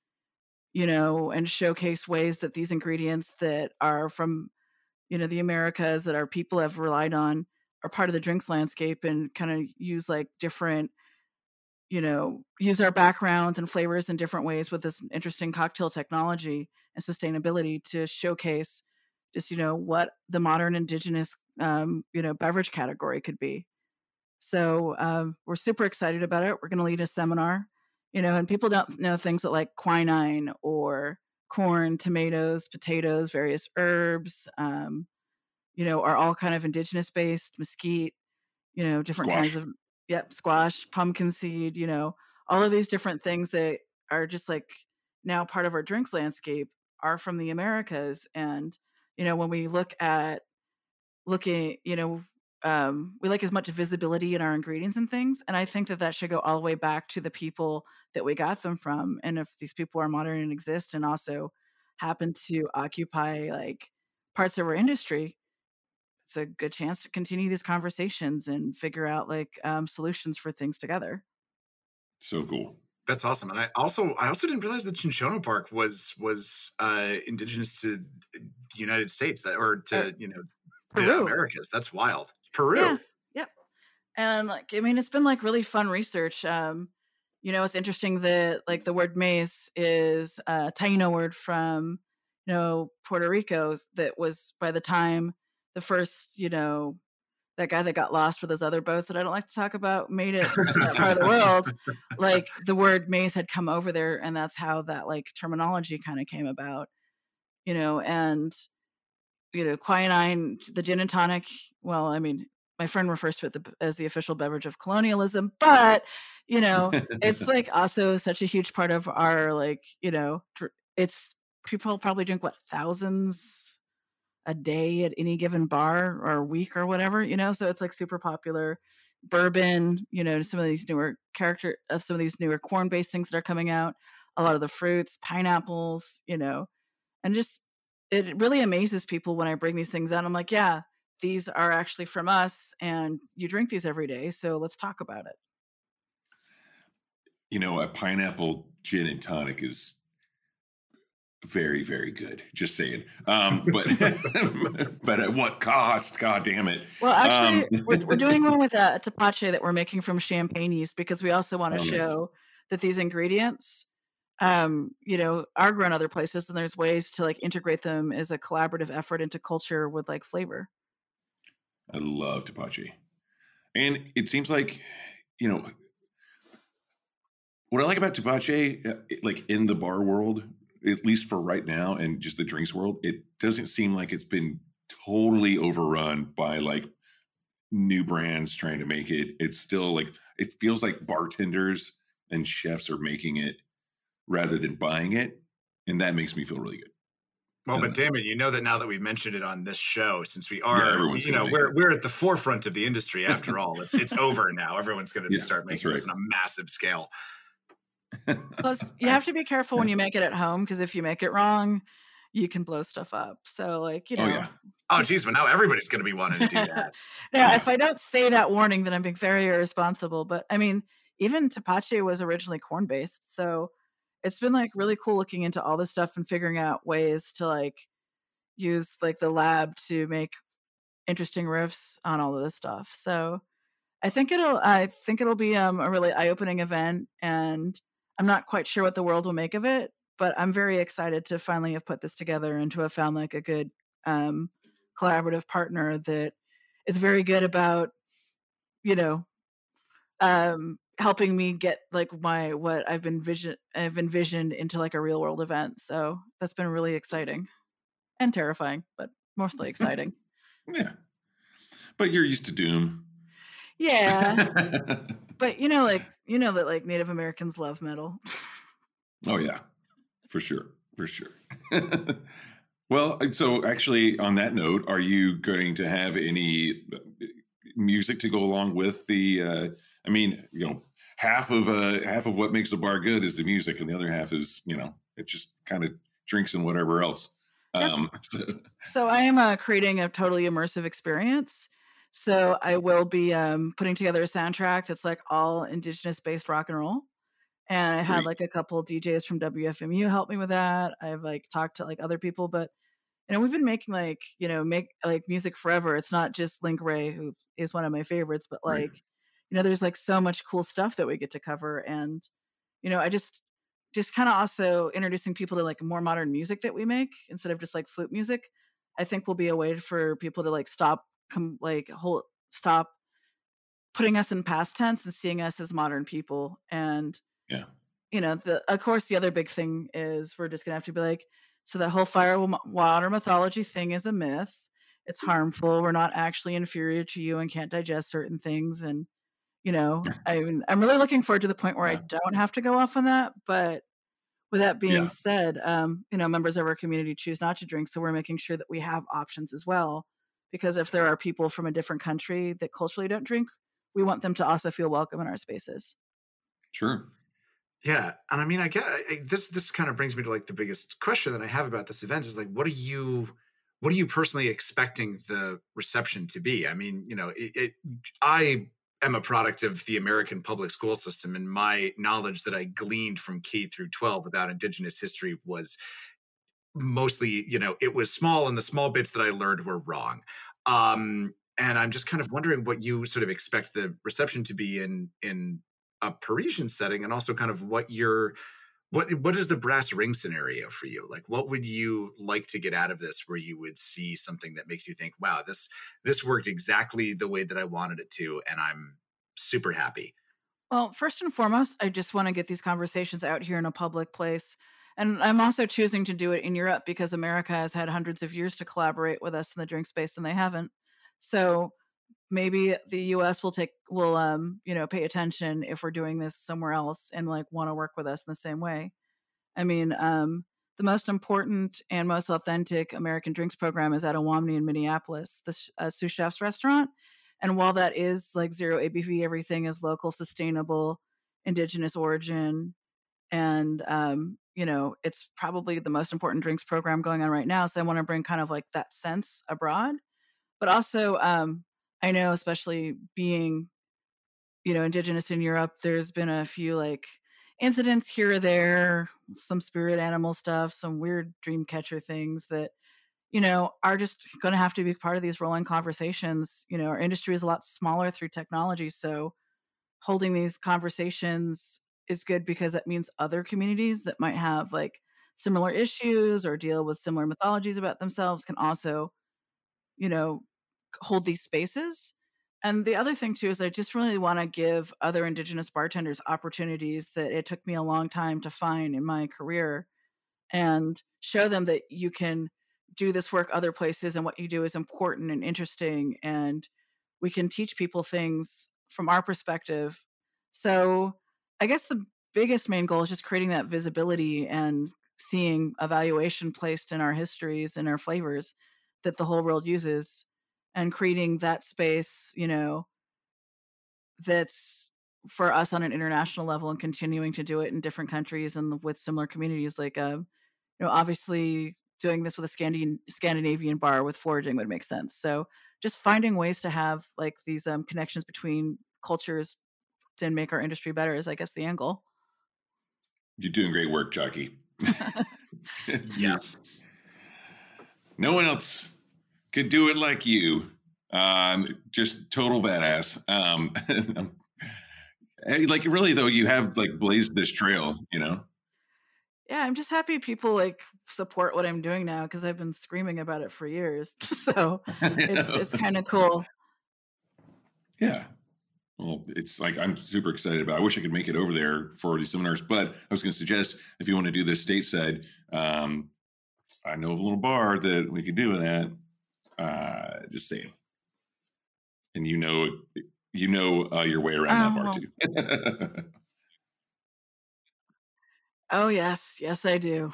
you know, and showcase ways that these ingredients that are from, you know, the Americas that our people have relied on are part of the drinks landscape, and kind of use like different, you know, use our backgrounds and flavors in different ways with this interesting cocktail technology and sustainability to showcase just, you know, what the modern indigenous, um, you know, beverage category could be. So um, we're super excited about it. We're going to lead a seminar, you know, and people don't know things that like quinine or corn, tomatoes, potatoes, various herbs, um, you know, are all kind of indigenous based, mesquite, you know, different Squash. kinds of, yep, squash, pumpkin seed, you know, all of these different things that are just like now part of our drinks landscape are from the Americas. And, you know, when we look at looking, you know, um, we like as much visibility in our ingredients and things. And I think that that should go all the way back to the people that we got them from. And if these people are modern and exist and also happen to occupy like parts of our industry, it's a good chance to continue these conversations and figure out like um, solutions for things together. So cool. That's awesome. And I also I also didn't realize that Cinchona Park was was uh, indigenous to the United States, that or to Uh, you know the Peru. Americas. That's wild. Peru. Yeah. Yep. And like, I mean, it's been like really fun research. Um, you know, it's interesting that like the word maize is a Taino word from, you know, Puerto Rico that was by the time the first, you know, that guy that got lost with those other boats that I don't like to talk about made it to that part of the world. Like the word maize had come over there, and that's how that like terminology kind of came about, you know, and you know, quinine, the gin and tonic. Well, I mean, my friend refers to it the, as the official beverage of colonialism, but you know, it's like also such a huge part of our like, you know, dr- it's people probably drink what thousands a day at any given bar or week or whatever, you know, so it's like super popular. Bourbon, you know, some of these newer character, uh, some of these newer corn-based things that are coming out, a lot of the fruits, pineapples, you know, and just it really amazes people when I bring these things out. I'm like, yeah, these are actually from us, and you drink these every day, so let's talk about it. You know, a pineapple gin and tonic is very, very good. Just saying. Um, but but at what cost? God damn it. Well, actually, Um, we're, we're doing one with a, a tapache that we're making from champagne yeast, because we also want to Oh, nice. show that these ingredients, um, you know, are grown other places, and there's ways to like integrate them as a collaborative effort into culture with like flavor. I love Tapache. And it seems like, you know, what I like about Tapache, uh, it- like in the bar world, at least for right now, and just the drinks world, it doesn't seem like it's been totally overrun by like new brands trying to make it. It's still like, it feels like bartenders and chefs are making it rather than buying it. And that makes me feel really good. Well, Yeah. but damn it, you know that now that we've mentioned it on this show, since we Yeah, are, everyone's you gonna know, make we're it. we're at the forefront of the industry after all. It's it's over now. Everyone's going to Yeah, start that's making this right. on a massive scale. Plus, you have to be careful when you make it at home, because if you make it wrong, you can blow stuff up. So, like, you know. Oh, yeah. Oh, geez, but now everybody's going to be wanting to do that. Now, Yeah. if I don't say that warning, then I'm being very irresponsible. But I mean, even Tapache was originally corn based. So it's been like really cool looking into all this stuff and figuring out ways to like use like the lab to make interesting riffs on all of this stuff. So I think it'll I think it'll be um, a really eye-opening event, and I'm not quite sure what the world will make of it, but I'm very excited to finally have put this together and to have found like a good um, collaborative partner that is very good about, you know, um, helping me get like my what I've been vision I've envisioned into like a real world event. So that's been really exciting and terrifying, but mostly exciting. Yeah. But you're used to Doom. Yeah. But you know, like you know that like Native Americans love metal. Oh yeah, for sure, for sure. Well, so actually, on that note, are you going to have any music to go along with the? Uh, I mean, you know, half of uh, half of what makes a bar good is the music, and the other half is, you know, it's just kind of drinks and whatever else. Yes. Um, so, So I am uh, creating a totally immersive experience. So I will be um, putting together a soundtrack that's like all Indigenous based rock and roll. And I had great. like a couple D Js from W F M U help me with that. I've like talked to like other people, but you know, we've been making like, you know, make like music forever. It's not just Link Ray, who is one of my favorites, but Right. like, you know, there's like so much cool stuff that we get to cover. And, you know, I just, just kind of also introducing people to like more modern music that we make instead of just like flute music, I think will be a way for people to like stop, com- like whole, stop putting us in past tense and seeing us as modern people. And, Yeah. you know, the of course the other big thing is we're just gonna have to be like, so the whole fire wa- water mythology thing is a myth. It's harmful. We're not actually inferior to you and can't digest certain things. And you know, I mean, I'm really looking forward to the point where I Yeah. don't have to go off on that. But with that being Yeah. said, um, you know, members of our community choose not to drink, so we're making sure that we have options as well. Because if there are people from a different country that culturally don't drink, we want them to also feel welcome in our spaces. Sure. Yeah, and I mean, I get I, I- this. This kind of brings me to like the biggest question that I have about this event is like, what are you, what are you personally expecting the reception to be? I mean, you know, it, it I am a product of the American public school system, and my knowledge that I gleaned from K through twelve about Indigenous history was mostly, you know, it was small, and the small bits that I learned were wrong. Um, and I'm just kind of wondering what you sort of expect the reception to be in in a Parisian setting, and also kind of what your what what is the brass ring scenario for you? Like, what would you like to get out of this, where you would see something that makes you think, "Wow, this this worked exactly the way that I wanted it to," and I'm super happy. Well, first and foremost, I just want to get these conversations out here in a public place. And I'm also choosing to do it in Europe because America has had hundreds of years to collaborate with us in the drink space and they haven't. So maybe the U S will take will um, you know, pay attention if we're doing this somewhere else and like want to work with us in the same way. I mean, um, the most important and most authentic American drinks program is at Awamni in Minneapolis, the sh- uh, sous chef's restaurant. And while that is like zero A B V, everything is local, sustainable, indigenous origin, and um, you know, it's probably the most important drinks program going on right now. So I want to bring kind of like that sense abroad, but also um, I know, especially being you know, indigenous in Europe, there's been a few like incidents here or there, some spirit animal stuff, some weird dream catcher things that, you know, are just going to have to be part of these rolling conversations. You know, our industry is a lot smaller through technology. So holding these conversations is good because that means other communities that might have like similar issues or deal with similar mythologies about themselves can also, you know, hold these spaces. And the other thing too is I just really want to give other indigenous bartenders opportunities that it took me a long time to find in my career and show them that you can do this work other places and what you do is important and interesting and we can teach people things from our perspective. So I guess the biggest main goal is just creating that visibility and seeing evaluation placed in our histories and our flavors that the whole world uses and creating that space, you know, that's for us on an international level and continuing to do it in different countries and with similar communities. Like, uh, you know, obviously doing this with a Scandin- Scandinavian bar with foraging would make sense. So just finding ways to have like these um, connections between cultures to make our industry better is, I guess, the end goal. You're doing great work, Jockey. Yes. No one else could do it like you. Um, just total badass. Um, like really though, you have like blazed this trail, you know? Yeah, I'm just happy people like support what I'm doing now because I've been screaming about it for years. So it's it's kind of cool. Yeah. Well, it's like I'm super excited about. I wish I could make it over there for these seminars, but I was going to suggest if you want to do this stateside, um, I know of a little bar that we could do that. Uh, just saying, and you know, you know uh, your way around Oh, that bar too. oh yes, yes I do.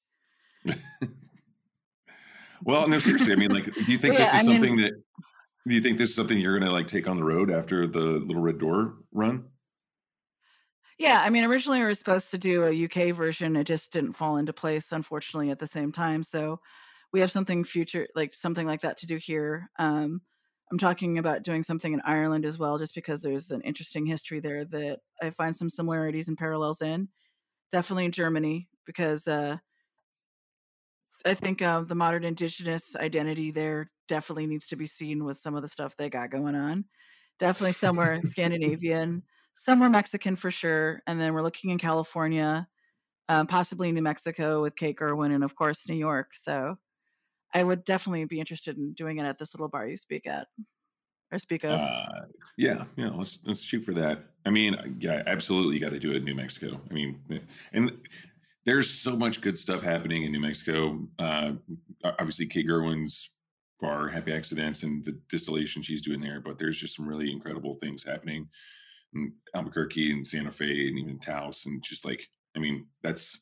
Well, no, seriously. I mean, like, do you think But this yeah, is I something mean, that? Do you think this is something you're going to like take on the road after the Little Red Door run? yeah, I mean, originally we were supposed to do a U K version. It just didn't fall into place, unfortunately, at the same time. So we have something future, like something like that to do here. Um, I'm talking about doing something in Ireland as well, just because there's an interesting history there that I find some similarities and parallels in. Definitely in Germany, because uh, I think uh, the modern indigenous identity there definitely needs to be seen with some of the stuff they got going on. Definitely somewhere Scandinavian, somewhere Mexican for sure. And then we're looking in California, um, possibly New Mexico with Kate Gerwin, and of course New York. So I would definitely be interested in doing it at this little bar you speak at or speak of. Uh, yeah, yeah. Let's let's shoot for that. I mean, yeah, absolutely, got to do it in New Mexico. I mean, and there's so much good stuff happening in New Mexico. Uh, obviously, Kate Gerwin's bar, Happy Accidents, and the distillation she's doing there. But there's just some really incredible things happening in Albuquerque and Santa Fe and even Taos, and just like, I mean, that's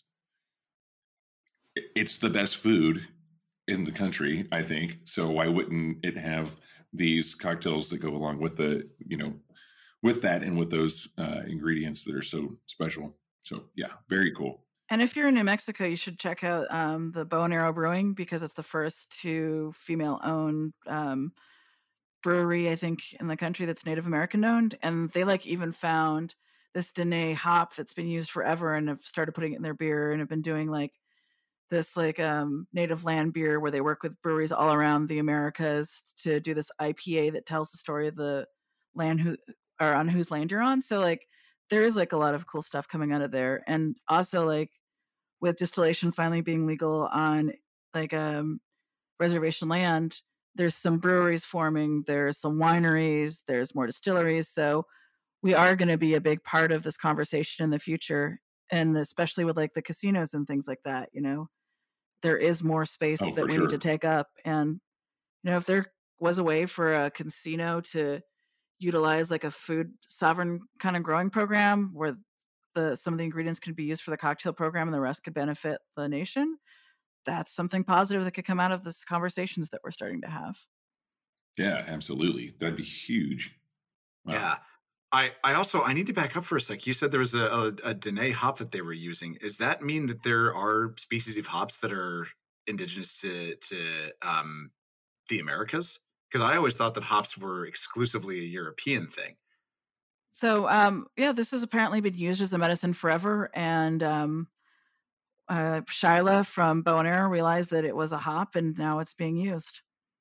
it's the best food in the country, I think. So why wouldn't it have these cocktails that go along with the, you know, with that and with those uh, ingredients that are so special? So yeah, very cool. And if you're in New Mexico, you should check out um, the Bow and Arrow Brewing, because it's the first two female-owned um, brewery, I think, in the country that's Native American owned. And they like even found this Dene hop that's been used forever and have started putting it in their beer, and have been doing like this like um, native land beer where they work with breweries all around the Americas to do this I P A that tells the story of the land who or on whose land you're on. So like there is like a lot of cool stuff coming out of there. And also like with distillation finally being legal on like um reservation land, there's some breweries forming, there's some wineries, there's more distilleries. So we are going to be a big part of this conversation in the future. And especially with like the casinos and things like that, you know, there is more space Oh, that for we sure. need to take up. And, you know, if there was a way for a casino to utilize like a food sovereign kind of growing program where the some of the ingredients could be used for the cocktail program and the rest could benefit the nation, that's something positive that could come out of this conversations that we're starting to have. Yeah, absolutely. That'd be huge. Wow. Yeah. I, I also I need to back up for a sec. You said there was a, a, a Dene hop that they were using. Does that mean that there are species of hops that are indigenous to to um, the Americas? Because I always thought that hops were exclusively a European thing. So, um, yeah, this has apparently been used as a medicine forever. And um, uh, Shyla from Bow and Arrow realized that it was a hop, and now it's being used.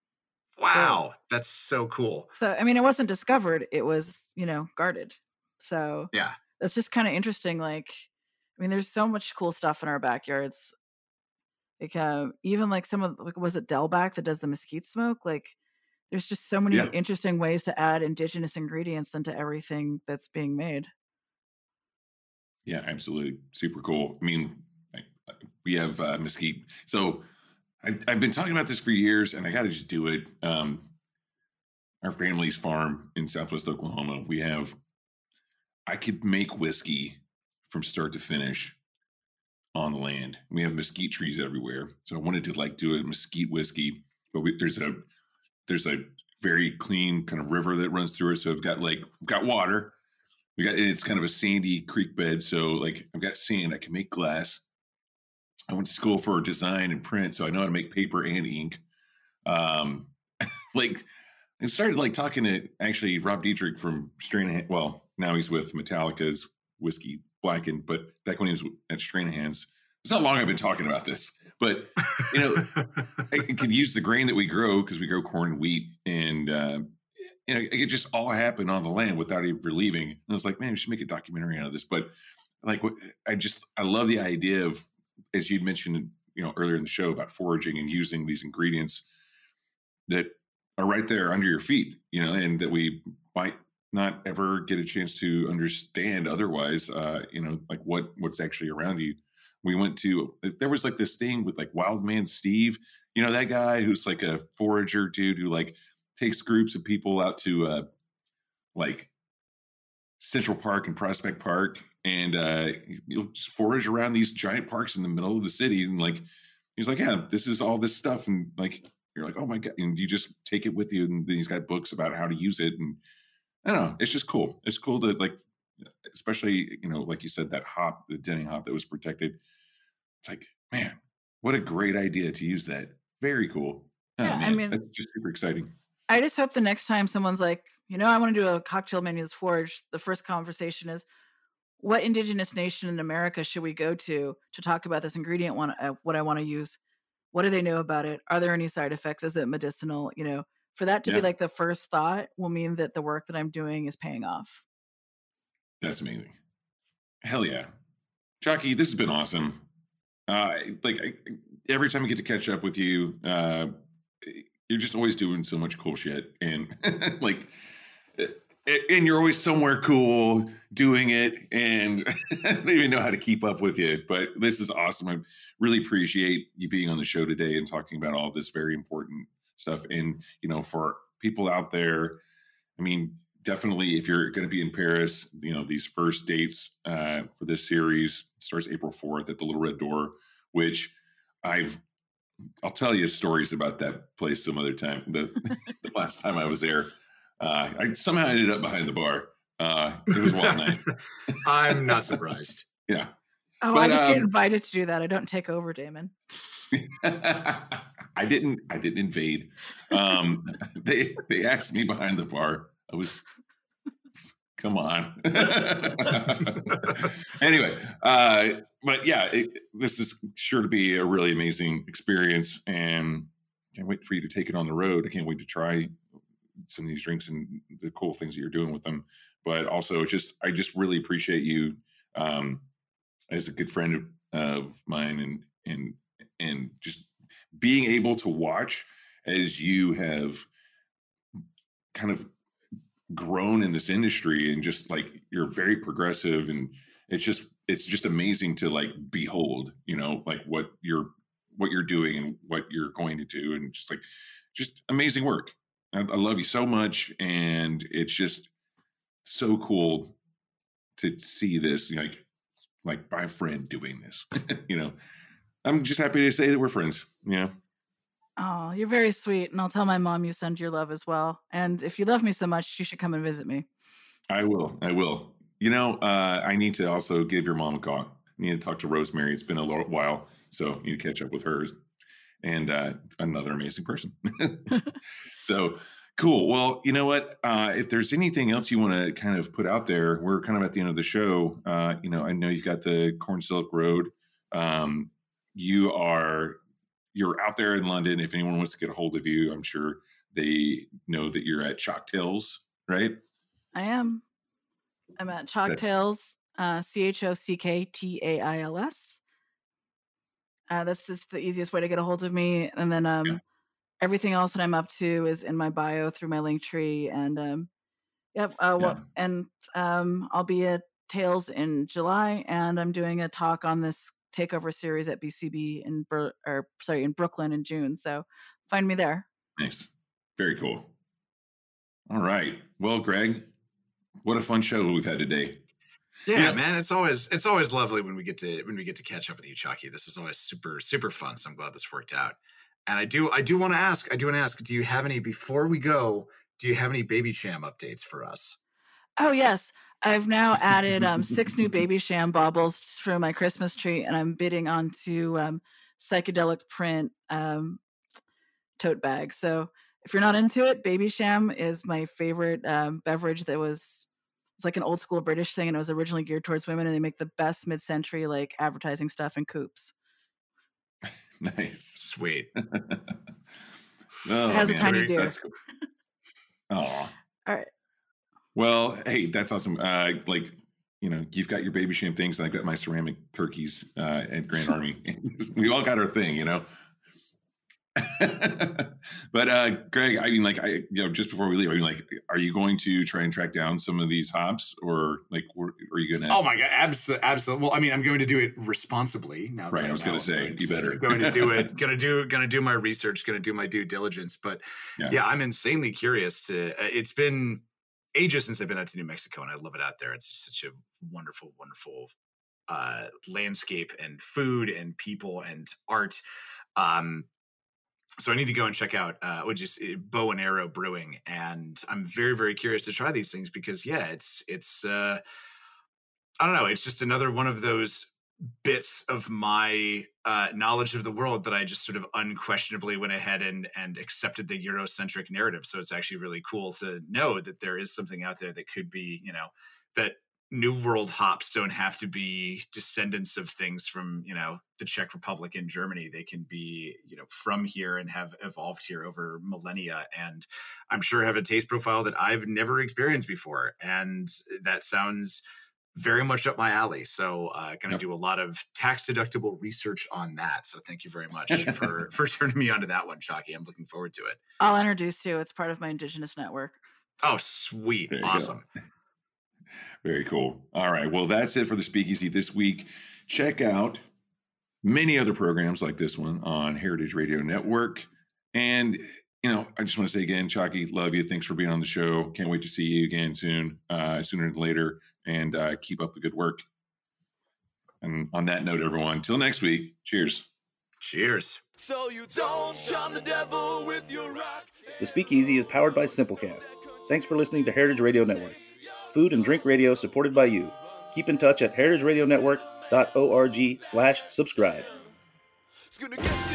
Wow, that's so cool. So, I mean, it wasn't discovered; it was, you know, guarded. So, Yeah. that's just kind of interesting. Like, I mean, there's so much cool stuff in our backyards. Like, uh, even like some of like, was it Delback that does the mesquite smoke? Like, there's just so many Yeah. interesting ways to add indigenous ingredients into everything that's being made. Yeah, absolutely. Super cool. I mean, I- we have uh, mesquite. So I, I've been talking about this for years, and I got to just do it. Um, our family's farm in Southwest Oklahoma, we have, I could make whiskey from start to finish on the land. We have mesquite trees everywhere. So I wanted to like do a mesquite whiskey, but we, there's a, there's a very clean kind of river that runs through it. So I've got like, I've got water. We got, it's kind of a sandy creek bed. So like I've got sand, I can make glass. I went to school for design and print, so I know how to make paper and ink. Um, like I started like talking to actually Rob Dietrich from Stranahan. Well, now he's with Metallica's Whiskey Blackened, but back when he was at Stranahan's, it's not long I've been talking about this, but you know, I could use the grain that we grow because we grow corn and wheat, and uh, you know, it could just all happen on the land without even leaving. And I was like, man, we should make a documentary out of this. But like, what I just I love the idea of, as you'd mentioned, you know, earlier in the show about foraging and using these ingredients that are right there under your feet, you know, and that we might not ever get a chance to understand otherwise, uh, you know, like what, what's actually around you. We went to, there was like this thing with like Wild Man Steve, you know, that guy who's like a forager dude who like takes groups of people out to uh, like Central Park and Prospect Park, and uh, you'll just forage around these giant parks in the middle of the city. And like, he's like, yeah, this is all this stuff. And like, you're like, oh my God. And you just take it with you. And then he's got books about how to use it. And I don't know, it's just cool. It's cool to like, especially, you know, like you said, that hop, the Denny hop that was protected. It's like, man, what a great idea to use that. Very cool. Oh, Yeah, man, I mean, that's just super exciting. I just hope the next time someone's like, you know, I want to do a cocktail menu that's forged, the first conversation is, what indigenous nation in America should we go to to talk about this ingredient? Want uh, what I want to use? What do they know about it? Are there any side effects? Is it medicinal? You know, for that to be Yeah, like the first thought will mean that the work that I'm doing is paying off. that's amazing. Hell yeah. Chucky, this has been awesome. Uh, like I, every time I get to catch up with you, uh, you're just always doing so much cool shit, and like, and you're always somewhere cool doing it, and I don't even know how to keep up with you. But this is awesome. I really appreciate you being on the show today and talking about all this very important stuff. And you know, for people out there, I mean, definitely if you're going to be in Paris, you know, these first dates uh, for this series starts April fourth at the Little Red Door, which I've, I'll tell you stories about that place some other time. The, the last time I was there, uh, I somehow ended up behind the bar. Uh, it was a wild night. I'm not surprised. Yeah. Oh, But, I just get um, invited to do that. I don't take over, Damon. I didn't, I didn't invade. Um, they, they asked me behind the bar. I was, come on. Anyway, uh, but yeah, it, this is sure to be a really amazing experience, and can't wait for you to take it on the road. I can't wait to try some of these drinks and the cool things that you're doing with them. But also, it's just I just really appreciate you um, as a good friend of, of mine, and and and just being able to watch as you have kind of grown in this industry, and just like you're very progressive, and it's just it's just amazing to like behold, you know, like what you're what you're doing and what you're going to do, and just like just amazing work. I, I love you so much, and it's just so cool to see this, like like my friend doing this. You know, I'm just happy to say that we're friends. You know. Oh, you're very sweet. And I'll tell my mom you send your love as well. And if you love me so much, you should come and visit me. I will. I will. You know, uh, I need to also give your mom a call. I need to talk to Rosemary. It's been a little while, so you need to catch up with her. And uh, another amazing person. So cool. Well, you know what? Uh, if there's anything else you want to kind of put out there, we're kind of at the end of the show. Uh, you know, I know you've got the Corn Silk Road. Um, you are you're out there in London. If anyone wants to get a hold of you, I'm sure they know that you're at Chocktails, right? I am. I'm at Chocktails, uh, C H O C K T A I L S. Uh, that's just the easiest way to get a hold of me. And then um, Yeah. everything else that I'm up to is in my bio through my link tree. And um, yep, uh, well, and um, I'll be at Tales in July, and I'm doing a talk on this takeover series at B C B in Bur- or sorry in Brooklyn in June. So find me there. Nice. Very cool. All right. Well, Greg, what a fun show we've had today. Yeah, Yeah. man, it's always it's always lovely when we get to when we get to catch up with you, Chucky. This is always super super fun. So I'm glad this worked out. And I do I do want to ask I do want to ask. Do you have any before we go? Do you have any Baby Cham updates for us? Oh yes, I've now added um, six new Baby Sham baubles for my Christmas tree, and I'm bidding onto um, psychedelic print um, tote bags. So if you're not into it, Baby Sham is my favorite um, beverage. That was it's like an old school British thing, and it was originally geared towards women. And they make the best mid-century like advertising stuff in coupes. Nice. Sweet. Oh, It has a man. tiny Very- deer. That's cool. Oh, All right. well, hey, that's awesome. Uh, like, you know, you've got your Baby Sham things, and I've got my ceramic turkeys uh, at Grand Army. We all got our thing, you know. But uh, Greg, I mean, like, I, you know, just before we leave, I mean, like, are you going to try and track down some of these hops, or like, were- are you gonna? Oh my god, absolutely, absolutely. Well, I mean, I'm going to do it responsibly now. that Right, I was know. gonna say, I'm you better. going to do it. Going to do. Going to do my research. Going to do my due diligence. But Yeah. yeah, I'm insanely curious to. Uh, it's been ages since I've been out to New Mexico, and I love it out there. It's such a wonderful, wonderful uh, landscape and food and people and art. Um, so I need to go and check out, uh, which is uh, Bow and Arrow Brewing, and I'm very, very curious to try these things because, yeah, it's it's. Uh, I don't know. It's just another one of those bits of my uh, knowledge of the world that I just sort of unquestionably went ahead and and accepted the Eurocentric narrative. So it's actually really cool to know that there is something out there that could be, you know, that New World hops don't have to be descendants of things from, you know, the Czech Republic and Germany. They can be, you know, from here and have evolved here over millennia. And I'm sure have a taste profile that I've never experienced before. And that sounds very much up my alley. So uh, going to yep. do a lot of tax deductible research on that. So thank you very much for, for turning me onto that one, Chalky. I'm looking forward to it. I'll introduce you. It's part of my Indigenous network. Oh, sweet. Awesome. Go. Very cool. All right. Well, that's it for the Speakeasy this week. Check out many other programs like this one on Heritage Radio Network. And, you know, I just want to say again, Chalky, love you. Thanks for being on the show. Can't wait to see you again soon, uh, sooner than later. And uh, keep up the good work. And on that note, everyone, till next week, cheers. Cheers. So you don't charm the devil with your rock. The Speakeasy is powered by Simplecast. Thanks for listening to Heritage Radio Network. Food and drink radio supported by you. Keep in touch at heritageradionetwork dot org slash subscribe. It's gonna get you.